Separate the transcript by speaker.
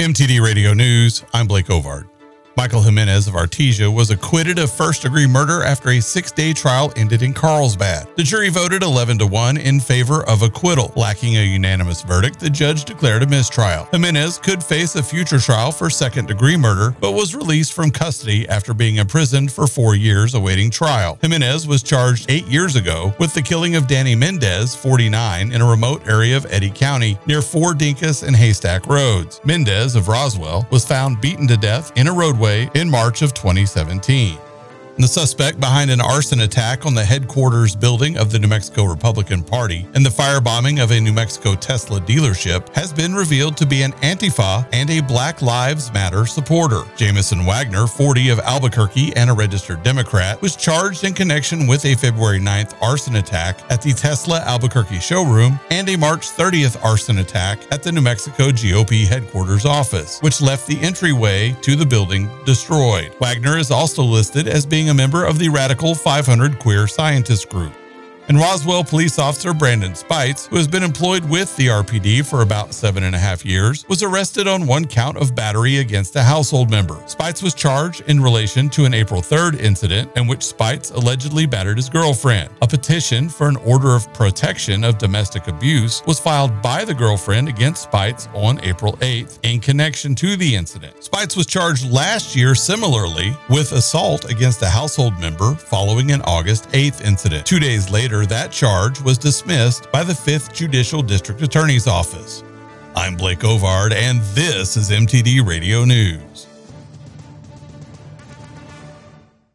Speaker 1: MTD Radio News, I'm Blake Ovard. Michael Jimenez of Artesia was acquitted of first-degree murder after a 6-day trial ended in Carlsbad. The jury voted 11-1 in favor of acquittal. Lacking a unanimous verdict, the judge declared a mistrial. Jimenez could face a future trial for second-degree murder, but was released from custody after being imprisoned for 4 years awaiting trial. Jimenez was charged 8 years ago with the killing of Danny Mendez, 49, in a remote area of Eddy County near Fort Dinkus and Haystack Roads. Mendez of Roswell was found beaten to death in a roadway in March of 2017. The suspect behind an arson attack on the headquarters building of the New Mexico Republican Party and the firebombing of a New Mexico Tesla dealership has been revealed to be an Antifa and a Black Lives Matter supporter. Jamison Wagner, 40, of Albuquerque and a registered Democrat, was charged in connection with a February 9th arson attack at the Tesla Albuquerque showroom and a March 30th arson attack at the New Mexico GOP headquarters office, which left the entryway to the building destroyed. Wagner is also listed as being a member of the Radical 500 Queer Scientist Group. And Roswell police officer Brandon Spites, who has been employed with the RPD for about 7.5 years, was arrested on 1 count of battery against a household member. Spites was charged in relation to an April 3rd incident in which Spites allegedly battered his girlfriend. A petition for an order of protection of domestic abuse was filed by the girlfriend against Spites on April 8th in connection to the incident. Spites was charged last year similarly with assault against a household member following an August 8th incident. 2 days later, that charge was dismissed by the 5th Judicial District Attorney's Office. I'm Blake Ovard, and this is MTD Radio News.